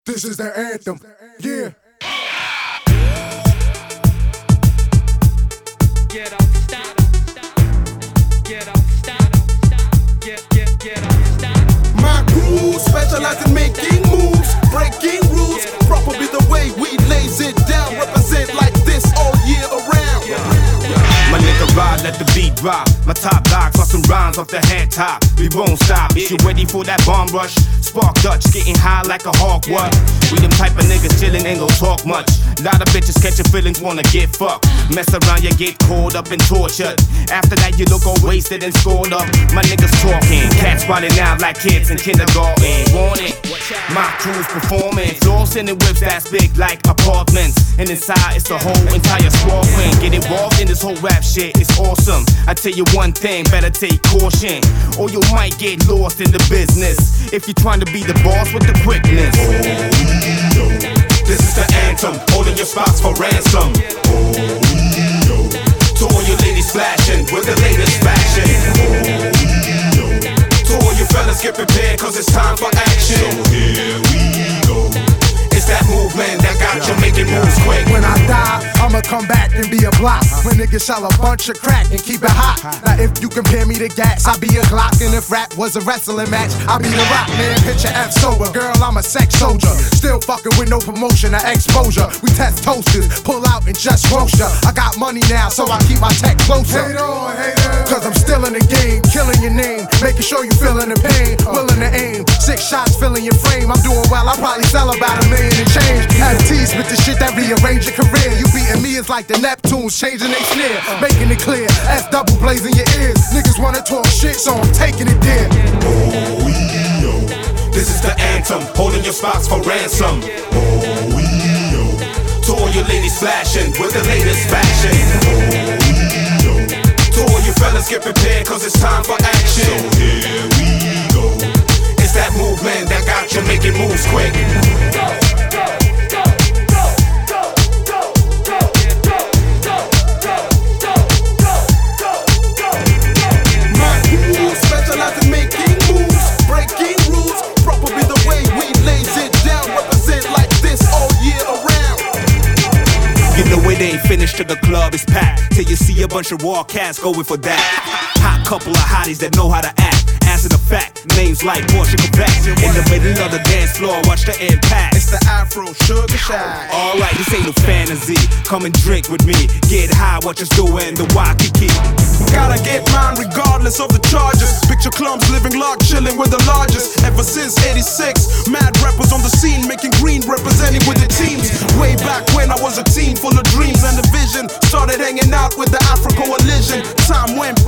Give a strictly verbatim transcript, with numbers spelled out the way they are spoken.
This is their anthem. Yeah. Get up, stop. Get up, stop. Get, get, get up, stop. My crew specialize in making moves, breaking rules. Proper be the way we lays it down. Represent like this all year around. My nigga ride, let the beat drop. My top dogs for some rhymes off the head top. We won't stop. Is you ready for that bomb rush? Spark Dutch, getting high like a hawk. What? We them type of niggas chillin', ain't gon' talk much. Lot of bitches catchin' feelings, wanna get fucked. Mess around, you get caught up and tortured. After that, you look all wasted and scored up. My niggas talking, cats wildin' out like kids in kindergarten. Want it? My crew's performing, flossing and whips that's big like apartments. And inside, it's the whole entire squad wing. Get involved in this whole rap shit, it's awesome. I tell you one thing, better take caution, or you might get lost in the business. If you're trying to be the boss with the quickness. Oh, yo. This is the anthem, holding your spots for ransom. Oh, yo. To all you ladies flashing with the latest fashion. Oh, yo. To all you fellas get prepared, cause it's time for action. So here we go. It's that movement that got you making moves quick. When I die, I'ma come back and be a block. When niggas sell a bunch of crack and keep it hot. Now if you compare me to gas, I be a Glock. And if rap was a wrestling match, I be the Rock man. Picture F sober, girl, I'm a sex soldier. Still fucking with no promotion or exposure. We test toasters, pull out and just roast ya. I got money now, so I keep my tech closer. Hate on, hate on. Cause I'm still in the game, killing your name, making sure you feeling the pain, willing to aim. Six shots filling your frame. I'm doing well, I probably sell about a million and change. F T's with the shit that rearrange your career. You beating me is like the Neptunes changing their snare, making it clear. F double blazing your ears. Niggas wanna talk shit, so I'm taking it there. Oh, yo. This is the anthem, holding your spots for ransom. Oh, yo. To all you ladies flashing with the latest fashion. Oh, yo. To all you fellas get prepared, cause it's time for action. So here we go. It's that movement that got you making moves quick. Go, go, go, go, go, go, go, go, go, go, go, go, go, go. My crew specialize in making moves, breaking rules. Proper be the way we lays it down. Represent like this all year around. You know it ain't finished till the club is packed. Till you see a bunch of raw cats going for that. Hot couple of hotties that know how to act. Answer the fact, names like Porsche Quebec. In the middle of the dance floor, watch the impact. It's the Afro Sugar Shack. Alright, this ain't no fantasy. Come and drink with me. Get high, what you doing, the Waikiki. Gotta get mine regardless of the charges. Picture clumps living large, chilling with the largest. Ever since eighty-six, mad rappers on the scene, making green, representing with the teams. Way back when I was a team full of dreams and a vision. Started hanging out with the Afro Coalition. Time went